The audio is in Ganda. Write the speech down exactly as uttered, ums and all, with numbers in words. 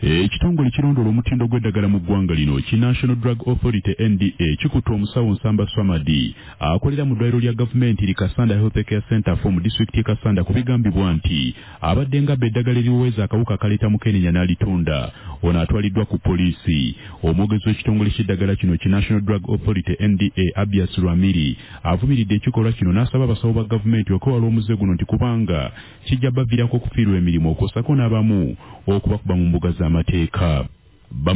Ekitongole kirondoola omutindo gw'eddagala mu ggwanga lino ki National Drug Authority N D A kikutte omusawo Nsamba Swamadi akolera mu ddwaliro lya gavumenti li Kasanda Health Care Center mu disitulikiti y'e Kasanda ku bigambibwa nti abadde ng'abba eddagala eriweeza akawuka kaleeta mukenenya n'alitunda ono atwaliddwa ku poliisi. Omwogezi w'ekitongole ky'eddagala kino ki National Drug Authority N D A Abias Lwamiri avumiridde ekikolwa kino n'asaba abasawo ba gavumenti okwewala omuze guno nti kubanga kijja baviirako okufiirwa emirimu okwosako n'abamu okubakuba mu mbuga z'amateeka.